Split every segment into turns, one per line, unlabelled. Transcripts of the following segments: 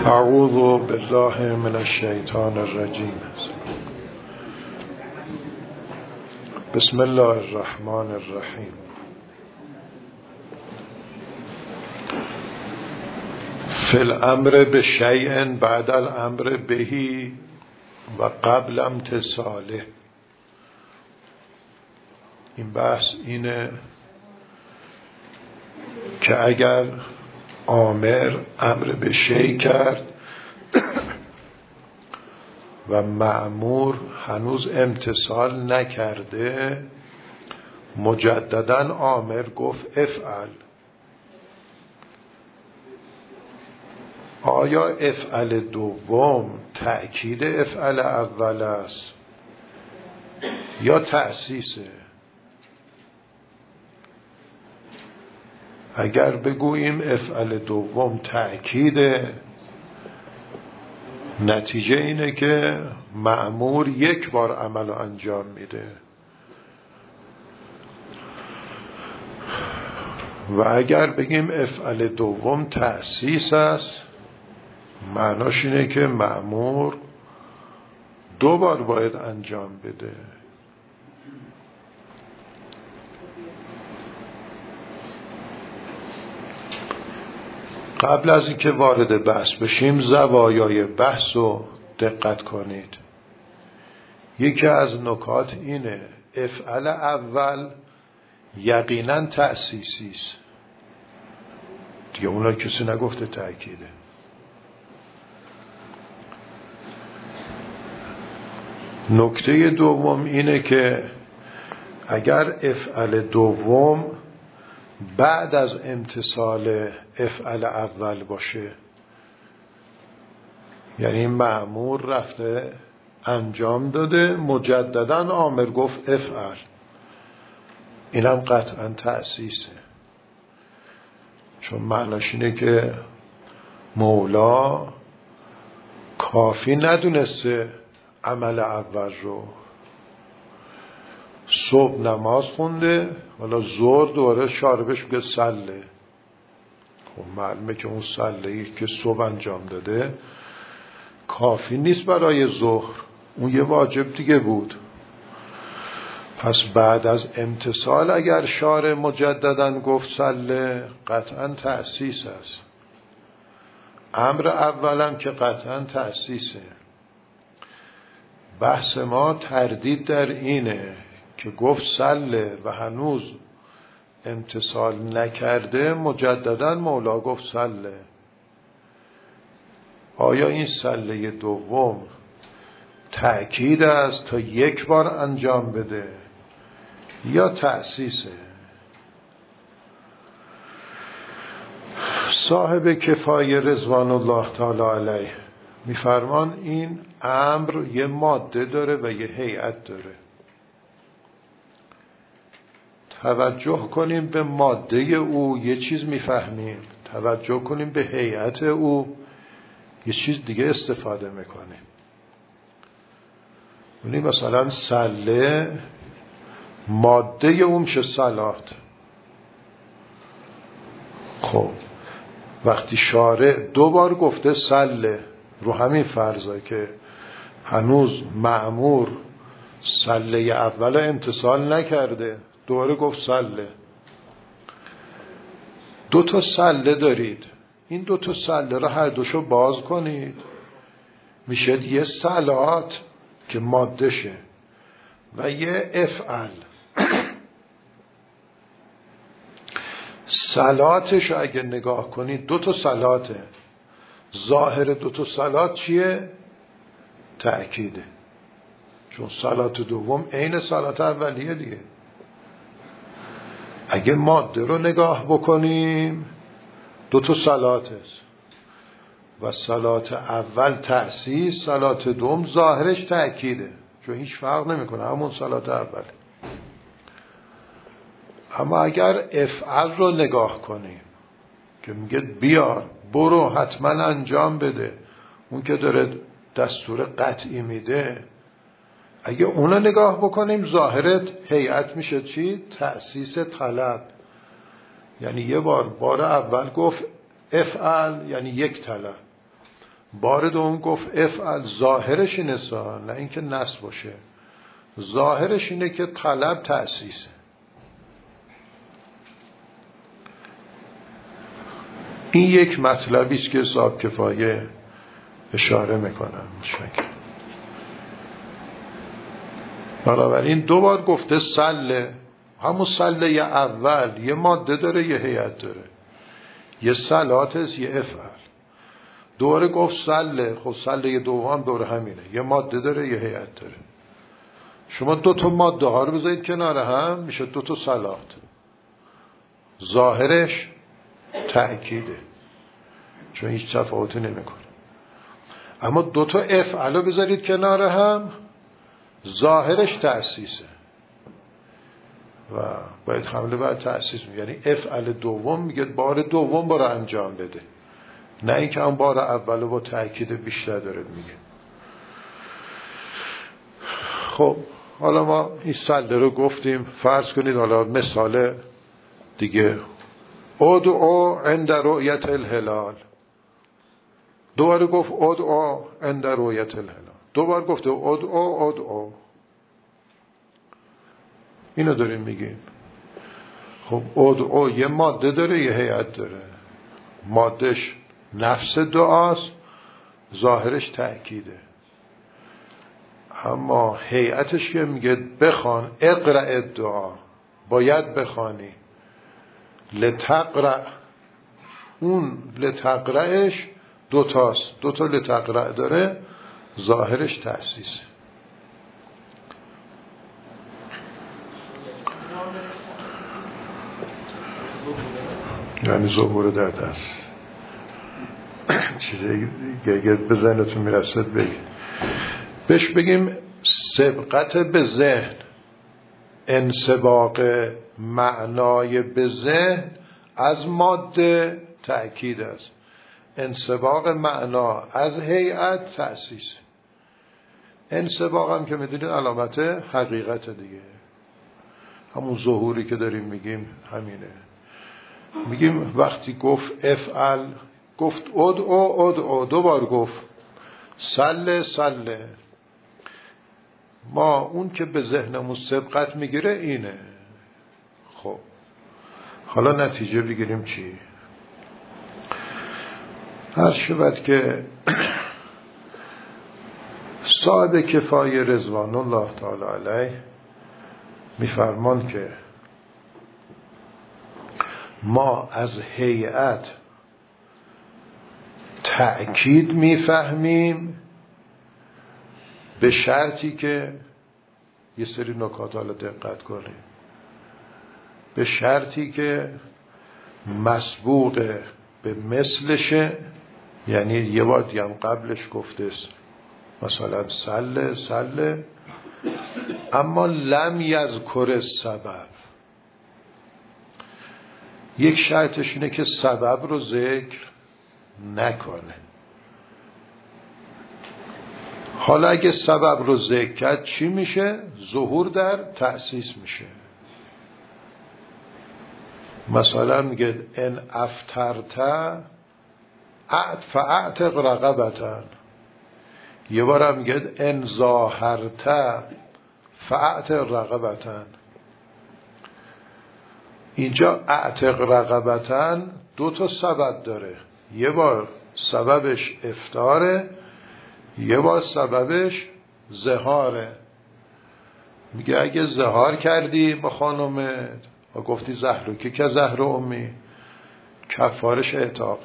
اعوذ بالله من الشیطان الرجیم. بسم الله الرحمن الرحیم. فی الامر بشیء بعد الامر بهی و قبل امتثاله. این بحث اینه که اگر آمر امر به شیء کرد و مأمور هنوز امتثال نکرده، مجددا آمر گفت افعل، آیا افعل دوم تأکید افعل اول است یا تأسیسه؟ اگر بگوییم افعل دوم تأکیده، نتیجه اینه که مأمور یک بار عمل رو انجام میده و اگر بگیم افعل دوم تأسیس است، معناش اینه که مأمور دو بار باید انجام بده. قبل از اینکه وارد بحث بشیم زوایای بحث رو دقت کنید. یکی از نکات اینه افعل اول یقینا تأسیسی است، دیگه اونا کسی نگفته تأکیده. نکته دوم اینه که اگر افعل دوم بعد از امتثال افعل اول باشه، یعنی مأمور رفته انجام داده، مجددا آمر گفت افعل، اینم قطعا تأسیسه، چون معناش اینه که مولا کافی ندونسته عمل اول رو. صبح نماز خونده، حالا ظهر دوباره شاربش میگه سله. خب معلومه که اون سله‌ای که صبح انجام داده کافی نیست برای ظهر، اون یه واجب دیگه بود. پس بعد از امتثال اگر شارع مجددا گفت سله، قطعا تأسیس است. امر اولم که قطعا تأسیسه. بحث ما تردید در اینه که گفت سله و هنوز امتثال نکرده، مجددا مولا گفت سله. آیا این سله دوم تأکید است تا یک بار انجام بده یا تأسیسه؟ صاحب کفایه رضوان الله تعالی علیه میفرمان این امر یه ماده داره و یه هیئت داره. توجه کنیم به ماده او یه چیز میفهمیم، توجه کنیم به هیئت او یه چیز دیگه استفاده میکنیم. یعنی مثلا سله ماده اون میشه صلات. خب وقتی شارع دو بار گفته سله رو همین فرضه که هنوز مأمور سله اول امتثال نکرده، دوباره گفت سله. دو تا سله دارید، این دو تا سله رو هر دوشو باز کنید، میشه یه صلات که ماده شه و یه افعل. صلاتش اگه نگاه کنید دو تا صلاته، ظاهر دو تا صلات چیه؟ تأکیده، چون صلات دوم عین صلات اولیه دیگه. اگه ماده رو نگاه بکنیم دو تا صلات است و صلات اول تأسیس، صلات دوم ظاهرش تأکیده، چون هیچ فرق نمیکنه، همون صلات اول. اما اگر افعل رو نگاه کنیم که میگه بیار برو حتما انجام بده، اون که داره دستور قطعی میده، اگه اونو نگاه بکنیم ظاهرت هیئت میشه چی؟ تأسیس طلب. یعنی یه بار اول گفت افعل یعنی یک طلب، بار دوم گفت افعل، ظاهرش اینه نه اینکه نصب باشه، ظاهرش اینه که طلب تأسیسه. این یک مطلبی است که صاحب کفایه اشاره میکنن. بنابراین دو بار گفته سله، همون سله یه اول یه ماده داره یه هیئت داره، یه سلات است یه افعل. دوباره گفت سله، خب سله دوم دور همینه، یه ماده داره یه هیئت داره. شما دو تا ماده ها رو بذارید کنار هم میشه دو تا سلات، ظاهرش تأکیده چون هیچ تفاوتی نمیکنه. اما دو تا افعل رو بذارید کنار هم، ظاهرش تأسیسه و باید حمله بر تأسیس میگه، یعنی افعل دوم میگه بار دوم برو انجام بده، نه اینکه هم بار اول با تأکید بیشتر داره میگه. خب حالا ما این سله رو گفتیم، فرض کنید حالا مثال دیگه، ادعو عند رؤیت الهلال. دوباره گفت ادعو عند رؤیت الهلال، دوباره گفت ادعو. اینو داریم میگیم. خب ادعو یه ماده داره یه هیئت داره، مادهش نفس دعاست، ظاهرش تأکیده. اما هیئتش که میگه بخوان، اقرأ دعا، باید بخوانی، لتقرأ، اون لتقرأش دوتاست، دوتا لتقرأ داره، ظاهرش تأسیسه. یعنی ظهور در دست چیزی که به ذهنتون میرسد بگید. بهش بگیم سبقت به ذهن، انسباق معنای به ذهن از ماده تأکید است، انسباق معنا از هیئت تأسیس. انسباق هم که میدونید علامت حقیقت دیگه، همون ظهوری که داریم میگیم همینه. میگیم وقتی گفت افعل، گفت ادعو، دو بار گفت سله، ما اون که به ذهنمون سبقت میگیره اینه. خب حالا نتیجه بگیریم چی؟ هر شود که صاحب کفایه رضوان الله تعالی علیه میفرمان که ما از هیئت تأکید میفهمیم به شرطی که یه سری نکات حالا دقت کنیم، به شرطی که مسبوق به مثلشه، یعنی یه بار دیگه هم قبلش گفته مثلا سله اما لم یذکر السبب. یک شرطش اینه که سبب رو ذکر نکنه. حالا اگه سبب رو ذکر کرد چی میشه؟ ظهور در تأسیس میشه. مثلا میگه ان افطرت فاعتق رقبتن، یه بارم میگه ان ظاهرت فاعتق رقبتن. اینجا اعتق رقبتن دو تا سبب داره، یه بار سببش افطاره، یه بار سببش زهاره. میگه اگه زهار کردی با خانومت و گفتی زهرکی که زهر امی، کفارش اعتاقه.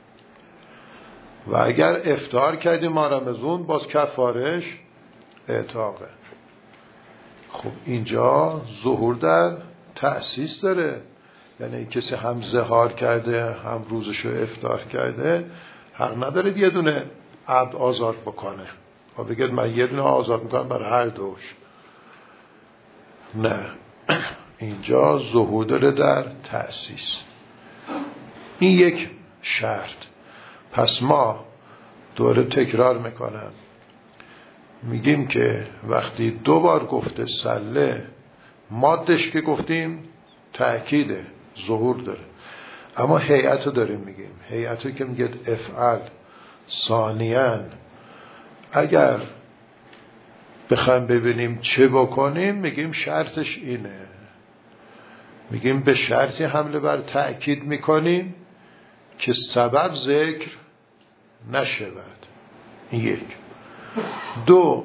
و اگر افطار کردی ما رمضون، باز کفارش اعتاقه. خب اینجا ظهور در تأسیس داره، یعنی کسی هم زهار کرده هم روزشو افطار کرده، حق نداره یه دونه عبد آزاد بکنه و بگید من یه دونه آزاد میکنم برای هر دوش. نه، اینجا ظهور داره در تأسیس. این یک شرط. پس ما دوره تکرار میکنم، میگیم که وقتی دو بار گفته سله، مادش که گفتیم تأکیده، ظهور داره. اما هیئت رو داریم میگیم، هیئت رو که میگه افعل ثانیاً اگر بخوایم ببینیم چه بکنیم، میگیم شرطش اینه، میگیم به شرطی حمله بر تأکید میکنیم که سبب ذکر نشود. این یک. دو،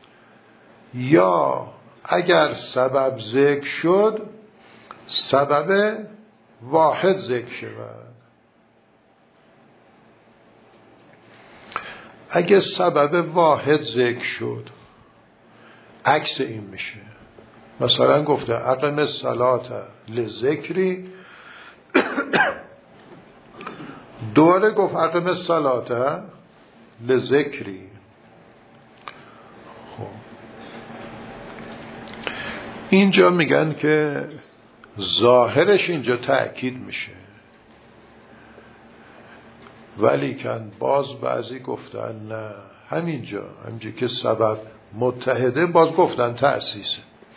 یا اگر سبب ذکر شد سبب واحد ذکر شود. اگه سبب واحد ذکر شد عکس این میشه. مثلا گفته اقم الصلاة لذکری، دوباره گفت اقم الصلاة لذکری. خب اینجا میگن که ظاهرش اینجا تأکید میشه، ولی کن باز بعضی گفتن نه، همینجا که سبب متحده باز گفتن تأسیسه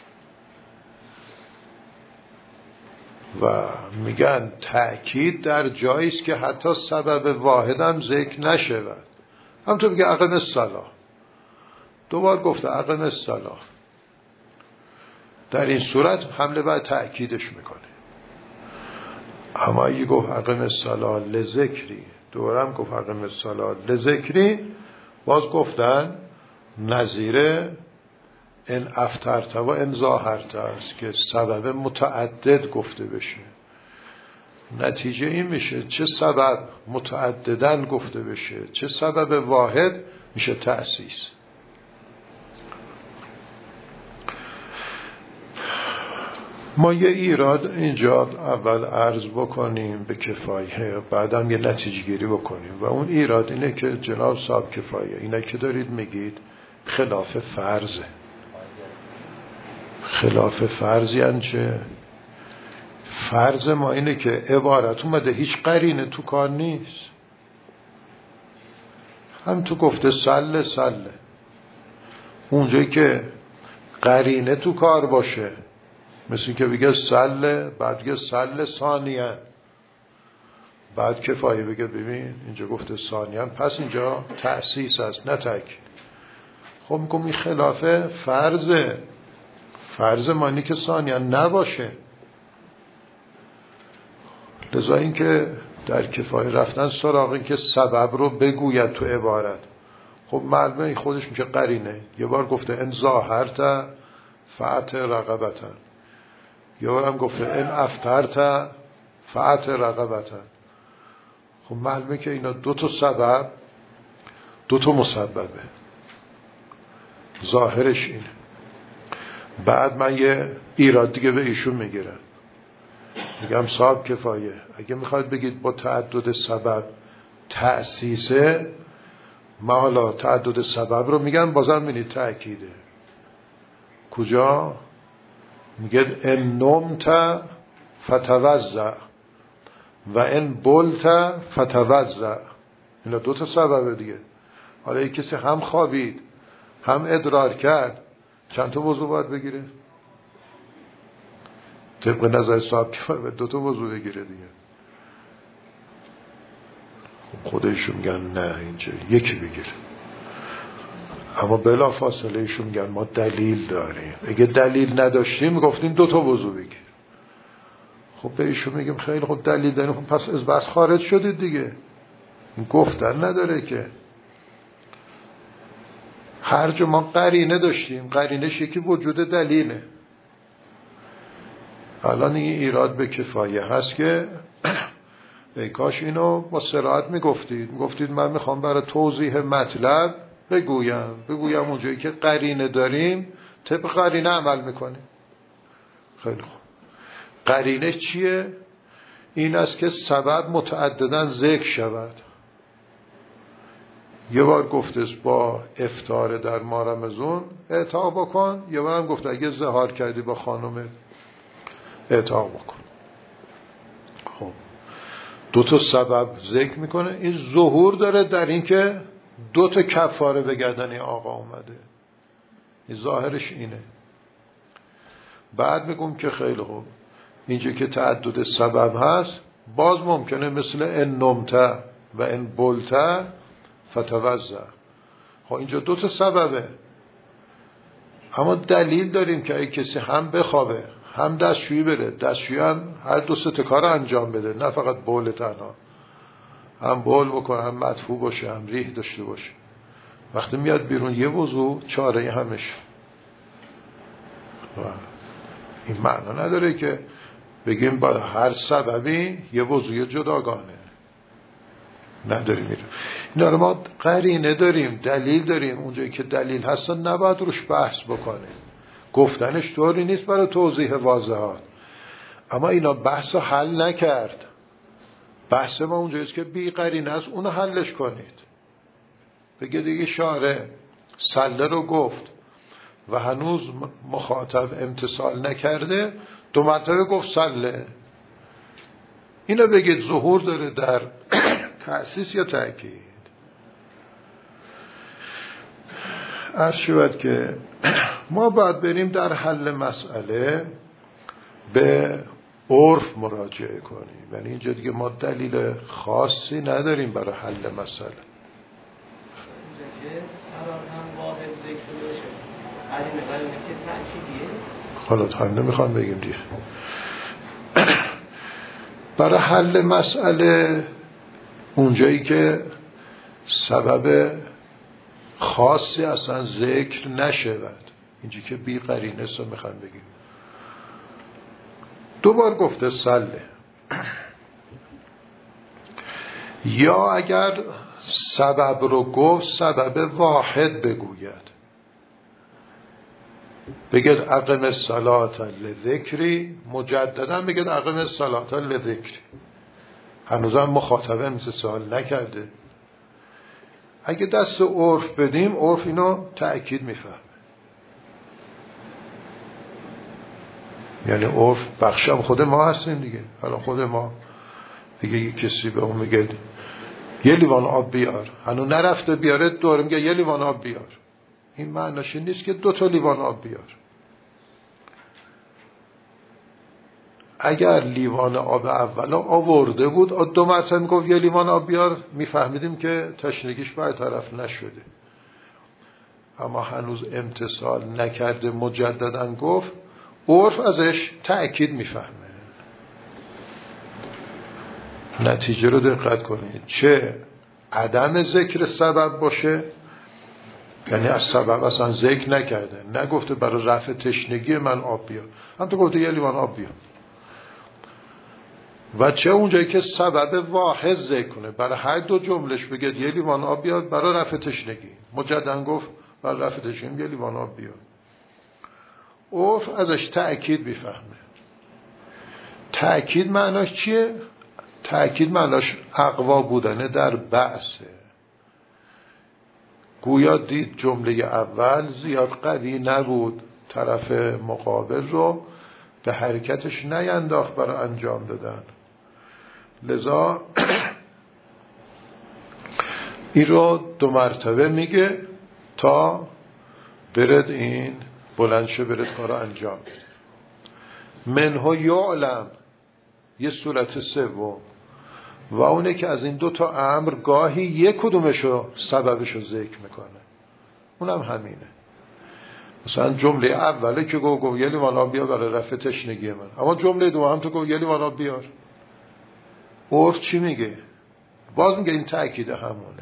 و میگن تأکید در جایی است که حتی سبب واحد هم ذکر نشود. همونطور میگه اقم الصلاة، دوبار گفته اقم الصلاة، در این صورت حمله بر تأکیدش میکنه. اما اگه گفت اقم الصلاة لذکری، دوباره هم گفت اقم الصلاة لذکری، باز گفتن نظیر این افطرت و این ظاهرت است که سبب متعدد گفته بشه. نتیجه این میشه چه سبب متعددن گفته بشه چه سبب واحد میشه تأسیس. ما یه ایراد اینجا اول عرض بکنیم به کفایه، بعدم یه نتیجه گیری بکنیم و اون ایراد اینه که جناب صاحب کفایه اینا که دارید میگید خلاف فرضه. خلاف فرضی انچه؟ فرض ما اینه که عبارت اومده هیچ قرینه تو کار نیست، هم تو گفته سله سله، اونجایی که قرینه تو کار باشه مثل که بگه سله، بعد بگه سله ثانیه، بعد کفایه بگه ببین اینجا گفته ثانیه، پس اینجا تأسیس است نه تأکید. خب میگم این خلاف فرضه. فرض معنی که ثانیه نباشه. لذا این که در کفایه رفتن سراغ این که سبب رو بگوید تو عبارت، خب معلومه خودش میشه قرینه. یه بار گفته ان ظاهرت فأت رقبتن، یه بار هم گفته ان افطرت فأت رقبتن. خب معلومه که اینا دو تا سبب دو تا مسببه، ظاهرش اینه. بعد من یه ایراد دیگه به ایشون میگیرم، میگم صاحب کفایه اگه میخواید بگید با تعدد سبب تأسیسه، ما حالا تعدد سبب رو میگم بازم می‌بینید تأکیده. کجا؟ میگه ان نمت فتوضأ و ان بلت فتوضأ. اینا دو تا سببه دیگه. حالا یک کسی هم خوابید هم ادرار کرد، چند تا وضو باید بگیره؟ طبق نظر صاحب کفایه دو تا وضو بگیره دیگه. خودشون میگن نه اینجا یکی بگیره، اما بلا فاصله ایشون میگن ما دلیل داریم. اگه دلیل نداشتیم گفتیم دو تا وضو بگیر. خب به ایشون میگیم خیلی خوب دلیل داریم، خب پس از بس خارج شدید دیگه. گفتن نداره که هر جا ما قرینه داشتیم، قرینش یکی وجود دلیله. الان این ایراد به کفایه هست که ای کاش اینو با صراحت میگفتید من میخوام برای توضیح مطلب بگویم اونجایی که قرینه داریم طبق قرینه عمل میکنیم. خیلی خوب، قرینه چیه؟ این است که سبب متعدداً ذکر شود. یه بار گفته با افطار در ماه رمضان اعطا بکن، یه بار هم گفته اگه ظهار کردی با خانومت اعطا بکن. خب دو تا سبب ذکر میکنه. این ظهور داره در این که دو تا کفاره به گردن آقا اومده، این ظاهرش اینه. بعد میگم که خیلی خوب اینجا که تعدد سبب هست باز ممکنه مثل ان نمت و ان بلت فتوضأ. خب اینجا 2 تا سببه، اما دلیل داریم که اگه کسی هم بخوابه هم دستشویی بره، دستشویی هم هر 2-3 کار انجام بده، نه فقط بول تنها، هم بول بکنه، هم مدفوع باشه، هم ریح داشته باشه، وقتی میاد بیرون یه وضو چاره همش. این معنا نداره که بگیم با هر سببی یه وضوی جداگانه، نداریم. اینا رو ما قرینه داریم، دلیل داریم، اونجایی که دلیل هست نباید روش بحث بکنیم، گفتنش طوری نیست برای توضیح واضحات، اما اینا بحث رو حل نکرد. بحث ما اونجاییست که بی قرینه است، اونو حلش کنید. بگه دیگه شارع سله رو گفت و هنوز مخاطب امتثال نکرده، 2 مرتبه گفت سله، اینو بگید ظهور داره در تأسیس یا تأکید. عرض شود که ما باید بریم در حل مسئله به عرف مراجعه کنیم، یعنی اینجا دیگه ما دلیل خاصی نداریم برای حل مسئله. حالا هم نمیخوام بگیم دیگه. برای حل مسئله اونجایی که سبب خاصی اصلا ذکر نشود، اینجا که بی قرینه است میخوام بگیم. 2 بار گفته سله، یا اگر سبب رو گفت سبب واحد بگوید، بگید اقم الصلاة لذکری، مجددا بگید اقم الصلاة لذکری، هنوزم مخاطبه امتثال نکرده. اگه دست عرف بدیم، عرف اینو تأکید میفهمه، یعنی عرف بخشم خود ما هستیم دیگه. حالا خود ما دیگه یه کسی به اون میگه یه لیوان آب بیار، هنوز نرفته بیاره، دوره میگه یه لیوان آب بیار، این معناش نیست که 2 تا لیوان آب بیار. اگر لیوان آب اول آورده بود 2 مرتبه میگفت یه لیوان آب بیار، میفهمیدیم که تشنگیش برطرف نشده، اما هنوز امتثال نکرده، مجددا گفت، عرف ازش تأکید میفهمه. نتیجه رو دقت کنید، چه عدم ذکر سبب باشه، یعنی از سبب اصلا ذکر نکرده، نگفته برای رفع تشنگی من آب بیار، هم تو گفته یه لیوان آب بیار، و چه اونجایی که سبب واحد ذکر کنه، برای هر 2 جملش بگید یه لیوان آب بیار برای رفع تشنگی، مجددا گفت برای رفع تشنگی یه لیوان آب بیار، عرف ازش تأکید بیفهمه. تأکید معناش چیه؟ تأکید معناش اقوا بودنه در بعثه. گویا دید جمله اول زیاد قوی نبود، طرف مقابل رو به حرکتش نینداخت برای انجام دادن، لذا این رو 2 مرتبه میگه تا برد این بلند شه برد کار رو انجام بده. منه یعلم یه صورت سوم، و اونه که از این 2 تا امر گاهی یک کدومشو سببشو ذکر میکنه، اونم همینه. مثلا جمله اوله که گفت یه لیوان آب بیار برای رفع تشنگی من، اما جمله دوم تو گفت یه لیوان آب بیار، عرف چی میگه؟ باز میگه این تأکید همونه.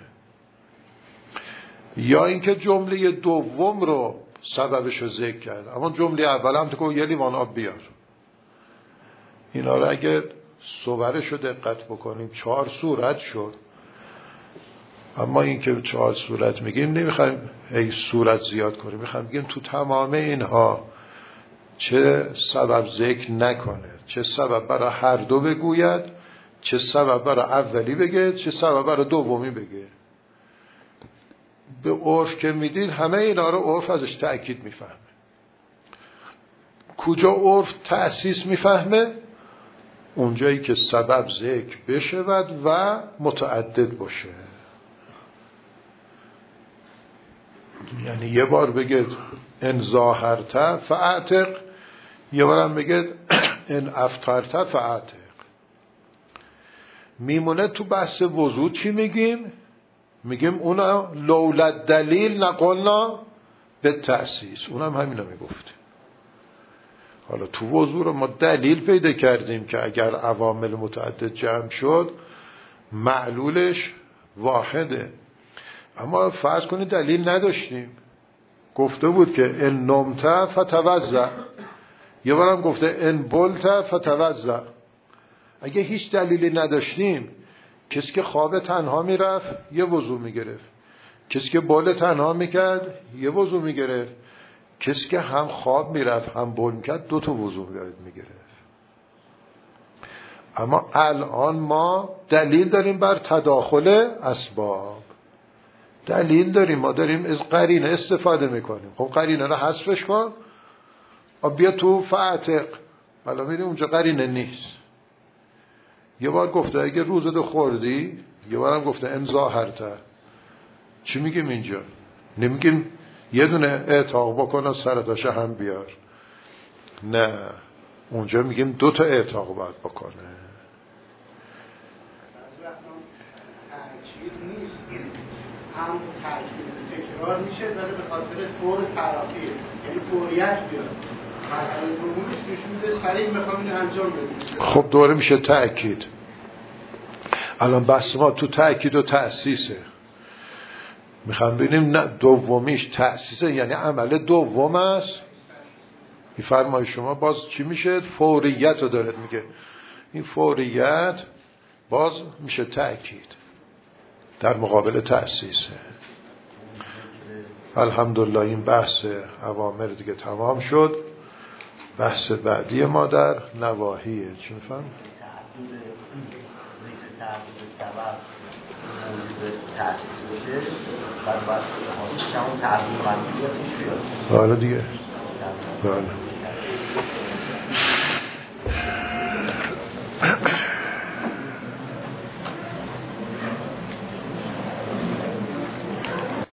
یا اینکه جمله دوم رو سببشو ذکر کرد، اما جمله اول هم تو گفت یه لیوان آب بیار. اینا رو اگه صورتشو دقت بکنیم 4 صورت شد، اما این که 4 صورت میگیم نمیخوایم ای صورت زیاد کنیم، میخوایم بگیم تو تمام اینها چه سبب ذکر نکنه، چه سبب برای هر 2 بگوید، چه سبب برای اولی بگه، چه سبب برای دومی بگه. به عرف که میدید همه اینا رو عرف ازش تأکید میفهمه. کجا عرف تأسیس میفهمه؟ اونجایی که سبب ذکر بشود و متعدد باشه. یعنی یه بار بگید ان ظاهرت فاعتق، یه بارم بگید ان افطرت فاعتق. میمونه تو بحث وضو چی میگیم؟ میگیم اونا لولا دلیل نقلنا به تأسیس، اونم همینا میگفتیم. حالا تو وضو رو ما دلیل پیدا کردیم که اگر عوامل متعدد جمع شد معلولش واحده. اما فرض کنید دلیل نداشتیم، گفته بود که ان نمت فتوضأ، یه بارم گفته ان بلت فتوضأ. اگه هیچ دلیلی نداشتیم، کسی که خواب تنها میرفت یه وضو میگرفت، کسی که بول تنها میکرد یه وضو میگرفت، کسی که هم خواب میرفت هم بول میکرد 2 تا وضو میگرفت. اما الان ما دلیل داریم بر تداخل اسباب، دلیل داریم، ما داریم از قرینه استفاده میکنیم. خب قرینه رو حذفش کن، بیا تو فاعتق، حالا میریم اونجا قرینه نیست. یه بار گفته اگه روزتو خوردی، یه بارم گفته ان ظاهرت. چی میگیم اینجا؟ نمیگیم یه دونه اعتاق بکن و سرتاشه هم بیار، نه، اونجا میگیم 2 تا اعتاق باید بکنه.
هم تاکید تکرار میشه ولی به خاطر طور ترافی، یعنی فوریت بیاد مرحله دومش نشون میده سریع میخوام اینو انجام بدیم.
خب دوره میشه تأکید. الان بحث ما تو تأکید و تأسیسه. میخوام ببینیم نه دومیش تأسیسه، یعنی عمل دوم است. این فرمای شما باز چی میشه؟ فوریت رو داره میگه. این فوریت باز میشه تأکید در مقابل تأسیسه. الحمدلله این بحث اوامر دیگه تمام شد. بحث بعدی ما در نواهیه. چی میفهم؟ حالا دیگه